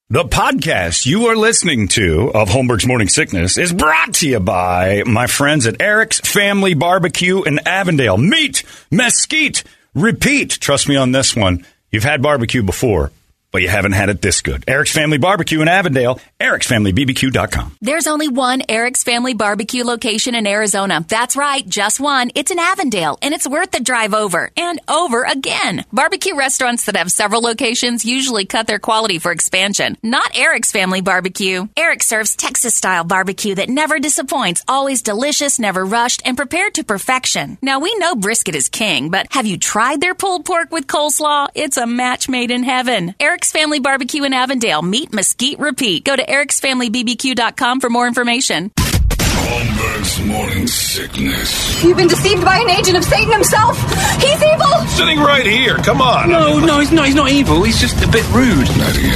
The podcast you are listening to of Holmberg's Morning Sickness is brought to you by my friends at Eric's Family Barbecue in Avondale. Meet, mesquite, repeat. Trust me on this one. You've had barbecue before, but you haven't had it this good. Eric's Family Barbecue in Avondale, ericsfamilybbq.com. There's only one Eric's Family Barbecue location in Arizona. That's right, just one. It's in Avondale, and it's worth the drive over and over again. Barbecue restaurants that have several locations usually cut their quality for expansion. Not Eric's Family Barbecue. Eric serves Texas-style barbecue that never disappoints, always delicious, never rushed, and prepared to perfection. Now, we know brisket is king, but have you tried their pulled pork with coleslaw? It's a match made in heaven. Eric's Family Barbecue in Avondale. Meet, mesquite, repeat. Go to ericsfamilybbq.com for more information. Holmberg's Morning Sickness. You've been deceived by an agent of Satan himself. He's evil. Sitting right here. Come on. No, he's not evil. He's just a bit rude. 98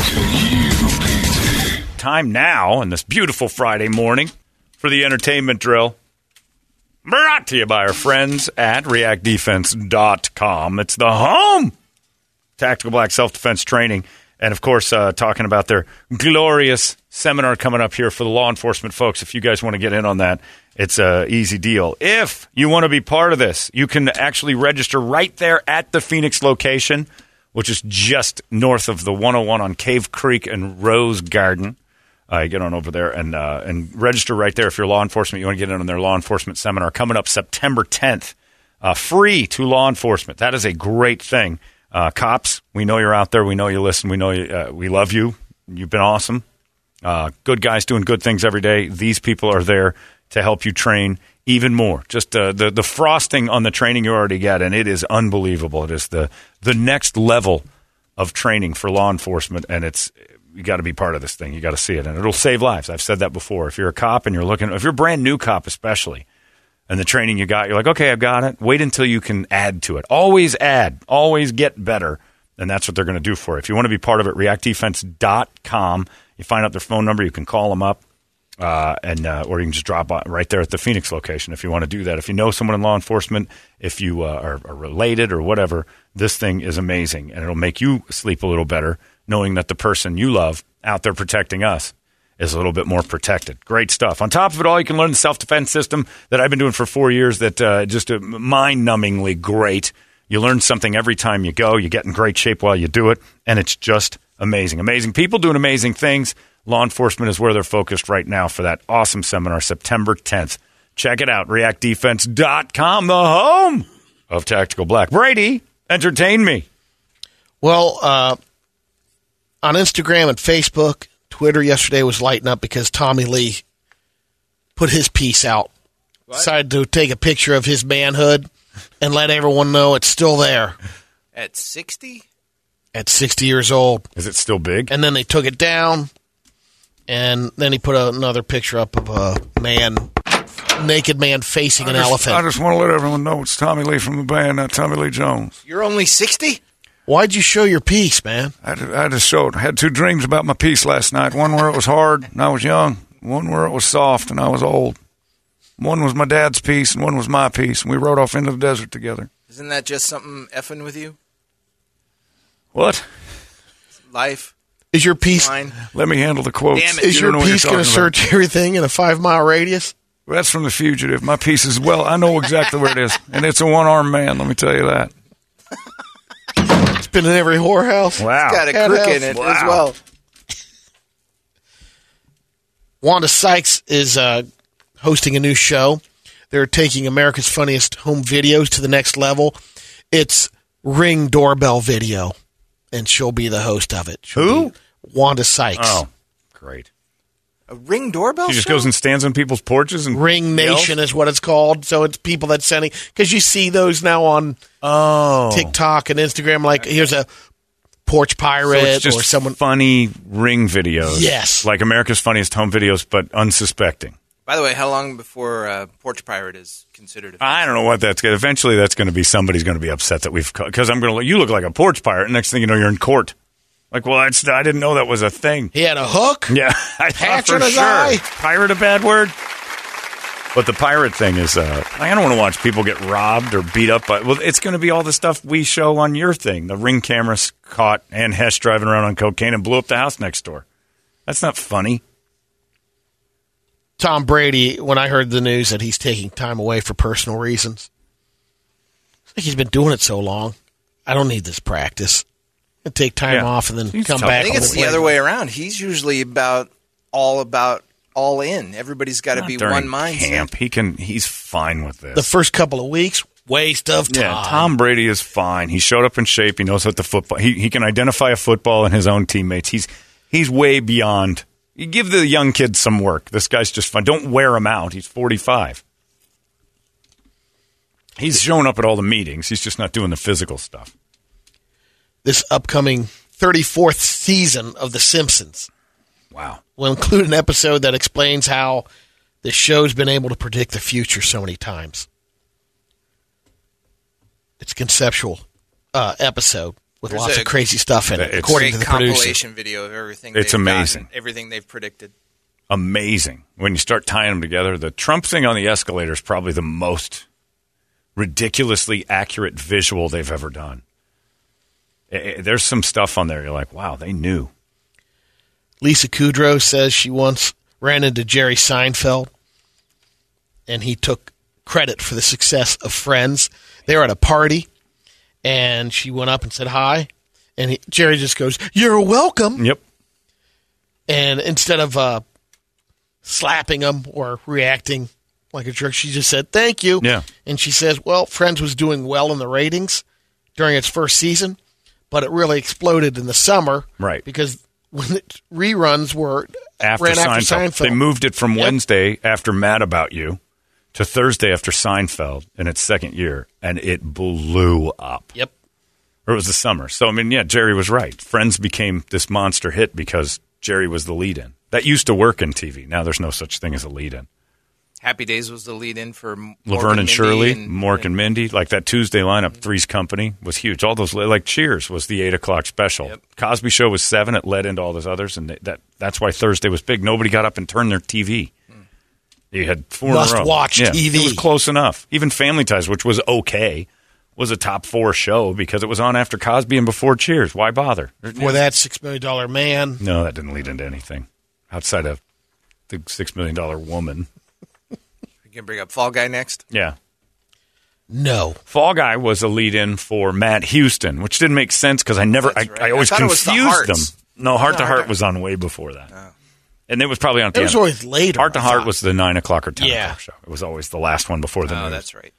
KUPD. Time now on this beautiful Friday morning for the entertainment drill. Brought to you by our friends at reactdefense.com. It's the home Tactical Black Self-Defense Training. And, of course, talking about their glorious seminar coming up here for the law enforcement folks. If you guys want to get in on that, it's an easy deal. If you want to be part of this, you can actually register right there at the Phoenix location, which is just north of the 101 on Cave Creek and Rose Garden. Get on over there and register right there if you're law enforcement. You want to get in on their law enforcement seminar coming up September 10th. Free to law enforcement. That is a great thing. Cops, we know you're out there. We know you listen. We know you, we love you. You've been awesome. Good guys doing good things every day. These people are there to help you train even more. Just the frosting on the training you already get, and it is unbelievable. It is the next level of training for law enforcement, and you got to be part of this thing. You got to see it, and it'll save lives. I've said that before. If you're a cop and if you're a brand new cop especially, and the training you got, you're like, okay, I've got it. Wait until you can add to it. Always add. Always get better. And that's what they're going to do for you. If you want to be part of it, reactdefense.com. You find out their phone number. You can call them up, or you can just drop by right there at the Phoenix location if you want to do that. If you know someone in law enforcement, if you are related or whatever, this thing is amazing. And it'll make you sleep a little better knowing that the person you love out there protecting us is a little bit more protected. Great stuff. On top of it all, you can learn the self-defense system that I've been doing for 4 years that just mind-numbingly great. You learn something every time you go. You get in great shape while you do it, and it's just amazing. Amazing people doing amazing things. Law enforcement is where they're focused right now for that awesome seminar, September 10th. Check it out, reactdefense.com, the home of Tactical Black. Brady, entertain me. Well, on Instagram and Facebook, Twitter yesterday was lighting up because Tommy Lee put his piece out. What? Decided to take a picture of his manhood and let everyone know it's still there. At 60? At 60 years old. Is it still big? And then they took it down, and then he put another picture up of a naked man facing an elephant. I just want to let everyone know it's Tommy Lee from the band, not Tommy Lee Jones. You're only 60? Why'd you show your piece, man? I just showed. I had two dreams about my piece last night. One where it was hard and I was young. One where it was soft and I was old. One was my dad's piece and one was my piece. And we rode off into the desert together. Isn't that just something effing with you? What? Life. Is your piece... Mine. Let me handle the quotes. Damn it. Is your piece going to search everything in a 5-mile radius? Well, that's from The Fugitive. My piece is, I know exactly where it is. And it's a one-armed man, let me tell you that. It's been in every whorehouse. Wow. It's got a crook in it as well. Wanda Sykes is hosting a new show. They're taking America's Funniest Home Videos to the next level. It's Ring Doorbell Video, and she'll be the host of it. Who? Wanda Sykes. Oh, great. A Ring doorbell She just show? goes and stands on people's porches and Ring Nation is what it's called. So it's people that's sending, because you see those now on TikTok and Instagram. Like, here's a porch pirate, so it's just or someone funny Ring videos. Yes, like America's Funniest Home Videos, but unsuspecting. By the way, how long before Porch Pirate is considered? I don't know what that's going to. Eventually, that's going to be somebody's going to be upset that we've, because I'm going to. You look like a porch pirate. Next thing you know, you're in court. Like, well, I didn't know that was a thing. He had a hook. Yeah, I patch thought in for his sure. eye. Pirate a bad word? But the pirate thing is, I don't want to watch people get robbed or beat up. Well, it's going to be all the stuff we show on your thing. The Ring cameras caught Ann Hesh driving around on cocaine and blew up the house next door. That's not funny. Tom Brady, when I heard the news that he's taking time away for personal reasons, it's like he's been doing it so long. I don't need this practice. I take time off and then come back. I think it's the other way around. He's usually all in. Everybody's got to be one mindset. Camp. He's fine with this. The first couple of weeks, waste of time. Yeah, Tom Brady is fine. He showed up in shape. He knows what the football. He can identify a football and his own teammates. He's way beyond. You give the young kids some work. This guy's just fun. Don't wear him out. He's 45. He's showing up at all the meetings. He's just not doing the physical stuff. This upcoming 34th season of The Simpsons. Wow. Will include an episode that explains how the show's been able to predict the future so many times. It's a conceptual episode with lots of crazy stuff in it, according to the producer. Compilation video of everything. It's amazing. Everything they've predicted. Amazing. When you start tying them together, the Trump thing on the escalator is probably the most ridiculously accurate visual they've ever done. There's some stuff on there. You're like, wow, they knew. Lisa Kudrow says she once ran into Jerry Seinfeld, and he took credit for the success of Friends. They were at a party, and she went up and said hi, and Jerry just goes, "You're welcome." Yep. And instead of slapping him or reacting like a jerk, she just said, "Thank you." Yeah. And she says, well, Friends was doing well in the ratings during its first season, but it really exploded in the summer. Right. Because when the reruns were after ran after Seinfeld. They moved it from Wednesday after Mad About You to Thursday after Seinfeld in its second year, and it blew up. Yep. Or it was the summer. So, I mean, yeah, Jerry was right. Friends became this monster hit because Jerry was the lead-in. That used to work in TV. Now there's no such thing as a lead-in. Happy Days was the lead-in for Laverne and Shirley, Mork and Mindy. Like that Tuesday lineup, Three's Company was huge. All those, like Cheers was the 8 o'clock special. Yep. Cosby Show was 7. It led into all those others, and that's why Thursday was big. Nobody got up and turned their TV. You had 4 in a row. Must-watch TV. It was close enough. Even Family Ties, which was okay, was a top 4 show because it was on after Cosby and before Cheers. Why bother? Before that, $6 Million Man. No, that didn't lead into anything outside of the $6 Million Woman. You can bring up Fall Guy next? Yeah. No. Fall Guy was a lead-in for Matt Houston, which didn't make sense because I always confused them. No, Heart to Heart was on way before that. Oh. And it was probably on. It was always later. Heart to Heart was the 9 o'clock or 10 o'clock show. It was always the last one before the news. Oh, that's right.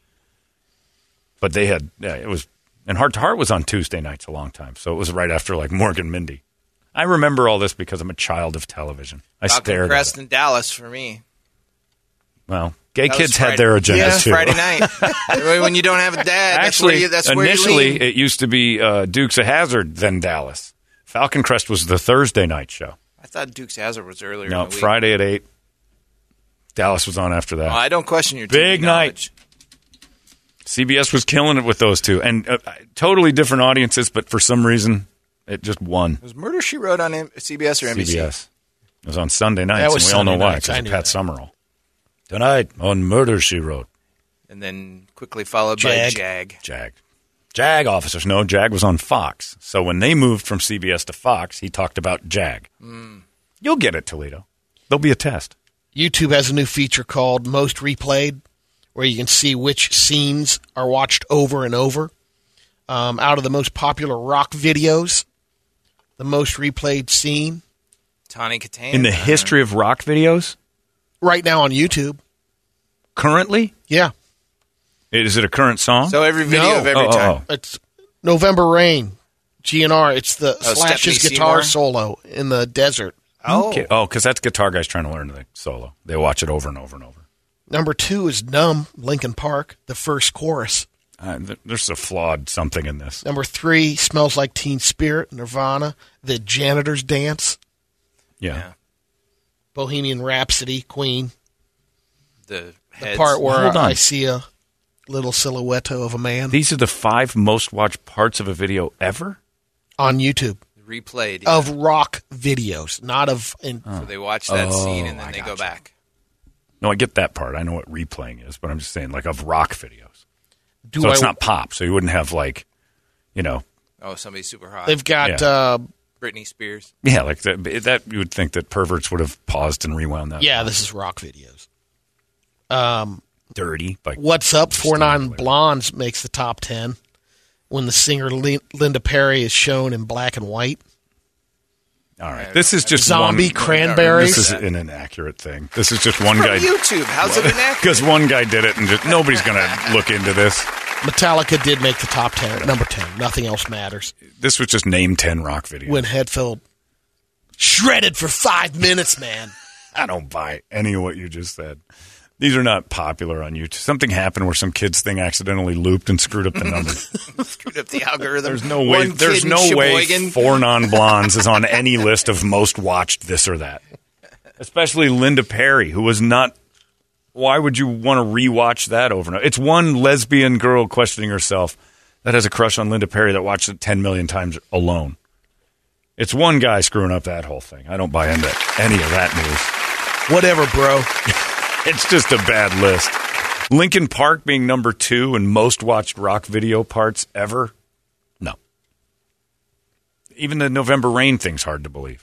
But they had, it was, and Heart to Heart was on Tuesday nights a long time. So it was right after like Morgan Mindy. I remember all this because I'm a child of television. I stared Crest at it. and Dallas for me. Well, gay kids had their agendas too. Friday night. When you don't have a dad, actually, that's where initially you lean. it used to be Dukes of Hazzard, then Dallas. Falcon Crest was the Thursday night show. I thought Dukes of Hazzard was earlier. No, in the week. Friday at 8. Dallas was on after that. Oh, I don't question your big TV night. CBS was killing it with those two, and totally different audiences, but for some reason, it just won. Was Murder, She Wrote on CBS or NBC? CBS. It was on Sunday nights, and we all know why, because of Pat Summerall. Tonight on Murder, She Wrote. And then quickly followed by Jag. Jag officers. No, Jag was on Fox. So when they moved from CBS to Fox, he talked about Jag. You'll get it, Toledo. There'll be a test. YouTube has a new feature called Most Replayed, where you can see which scenes are watched over and over. Out of the most popular rock videos, the most replayed scene. Tawny Kitaen. In the history of rock videos? Right now on YouTube. Currently? Yeah. Is it a current song? So every video of every time. It's November Rain, GNR. It's the Slash's Stephanie guitar Seymour? solo in the desert. Okay. Oh, because that's Guitar Guys trying to learn the solo. They watch it over and over and over. Number 2 is Numb, Linkin Park, the first chorus. There's a flawed something in this. Number 3, Smells Like Teen Spirit, Nirvana, The Janitor's Dance. Yeah. Bohemian Rhapsody, Queen. The part where Hold on. I see a little silhouette of a man. These are the 5 most watched parts of a video ever? On YouTube. Replayed. Of rock videos, not of... So they watch that scene and then they go back. No, I get that part. I know what replaying is, but I'm just saying, like, of rock videos. So it's not pop, so you wouldn't have, like, you know. Oh, somebody's super hot. They've got Britney Spears. Yeah, like that you would think that perverts would have paused and rewound that. Yeah, this is rock videos. Dirty. What's Up? 4 Non Blondes makes the top 10 when the singer Linda Perry is shown in black and white. All right, this is just Zombie Cranberries. This is an inaccurate thing. This is just one guy. YouTube. How's it inaccurate? Because one guy did it, and nobody's going to look into this. Metallica did make the top 10 at number 10. Nothing else matters. This was just name 10 rock videos. When Hetfield shredded for 5 minutes, man. I don't buy any of what you just said. These are not popular on YouTube. Something happened where some kid's thing accidentally looped and screwed up the numbers. Screwed up the algorithm. There's no way. There's no way 4 Non-Blondes is on any list of most watched this or that. Especially Linda Perry, who was not. Why would you want to rewatch that over and over? It's one lesbian girl questioning herself that has a crush on Linda Perry that watched it 10 million times alone. It's one guy screwing up that whole thing. I don't buy into any of that news. Whatever, bro. It's just a bad list. Linkin Park being number 2 in most watched rock video parts ever? No. Even the November Rain thing's hard to believe.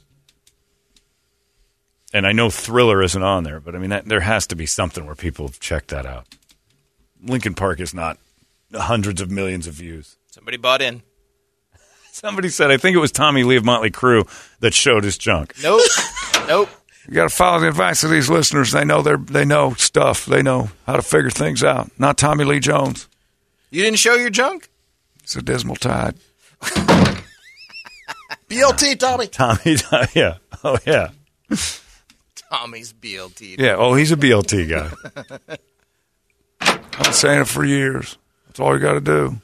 And I know Thriller isn't on there, but I mean, there has to be something where people have checked that out. Linkin Park is not hundreds of millions of views. Somebody bought in. Somebody said, I think it was Tommy Lee of Motley Crue that showed his junk. Nope. You got to follow the advice of these listeners. They know stuff. They know how to figure things out. Not Tommy Lee Jones. You didn't show your junk? It's a dismal tide. BLT, Tommy. Tommy, yeah. Oh, yeah. Tommy's BLT. Yeah, oh, he's a BLT guy. I've been saying it for years. That's all you got to do.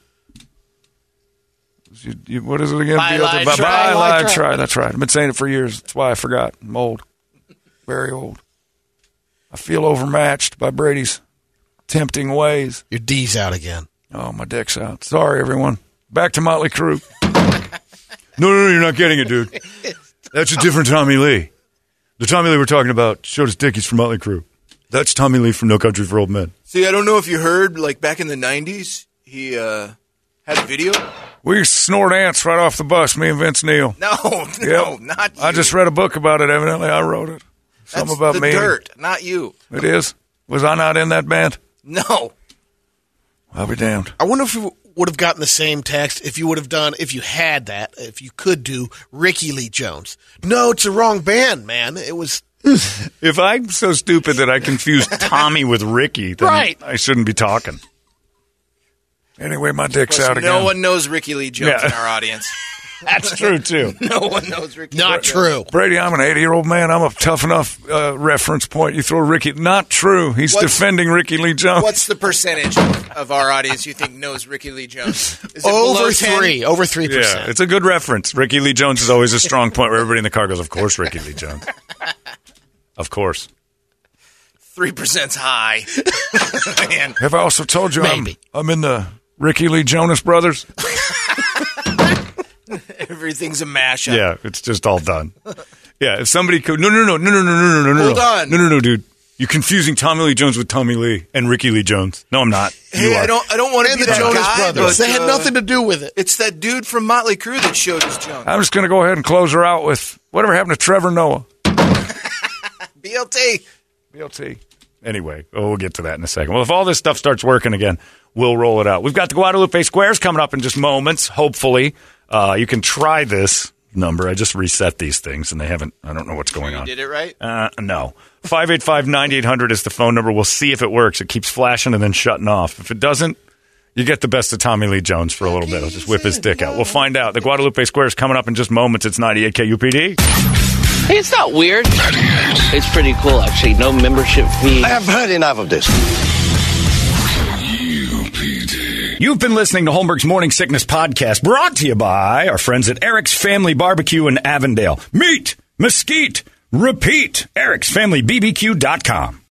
What is it again? Bi-lie try. That's right. I've been saying it for years. That's why I forgot. I'm old. Very old. I feel overmatched by Brady's tempting ways. Your D's out again. Oh, my dick's out. Sorry, everyone. Back to Motley Crue. No, you're not getting it, dude. That's a different Tommy Lee. The Tommy Lee we're talking about showed his dick. He's from Motley Crue. That's Tommy Lee from No Country for Old Men. See, I don't know if you heard, like back in the 90s, he had a video. We snort ants right off the bus, me and Vince Neil. No, not you. I just read a book about it, evidently. I wrote it. That's about the me. Dirt, not you. It is? Was I not in that band? No. I'll be damned. I wonder if you would have gotten the same text if you could do Ricky Lee Jones. No, it's the wrong band, man. It was. If I'm so stupid that I confuse Tommy with Ricky, then right. I shouldn't be talking. Anyway, my dick's out again. No one knows Ricky Lee Jones in our audience. That's true, too. No one knows Ricky Lee Not Jones. true. Brady, I'm an 80-year-old man. I'm a tough enough reference point. You throw Ricky. Not true. He's defending Ricky Lee Jones. What's the percentage of our audience you think knows Ricky Lee Jones? Is it Over 3? Over 3%. Yeah, it's a good reference. Ricky Lee Jones is always a strong point where everybody in the car goes, of course, Ricky Lee Jones. Of course. 3%'s high. Man. Have I also told you Maybe. I'm in the Ricky Lee Jonas Brothers? Everything's a mashup. Yeah, it's just all done. Yeah, if somebody could... No. Hold on. No, dude. You're confusing Tommy Lee Jones with Tommy Lee and Ricky Lee Jones. No, I'm not. Hey, I don't want to be the that Jonas guy, Brothers. but, They had nothing to do with it. It's that dude from Motley Crue that showed his junk. I'm just going to go ahead and close her out with whatever happened to Trevor Noah. BLT. Anyway, we'll get to that in a second. Well, if all this stuff starts working again, we'll roll it out. We've got the Guadalupe Squares coming up in just moments, hopefully. You can try this number. I just reset these things, and they haven't. I don't know what's going on. You did it right? No. 585-9800 is the phone number. We'll see if it works. It keeps flashing and then shutting off. If it doesn't, you get the best of Tommy Lee Jones for a little bit. He'll just whip his dick out. We'll find out. The Guadalupe Squares coming up in just moments. It's 98 KUPD. Hey, it's not weird. It's pretty cool, actually. No membership fee. I have heard enough of this. You've been listening to Holmberg's Morning Sickness Podcast, brought to you by our friends at Eric's Family Barbecue in Avondale. Meet, mesquite, repeat. Eric'sFamilyBBQ.com.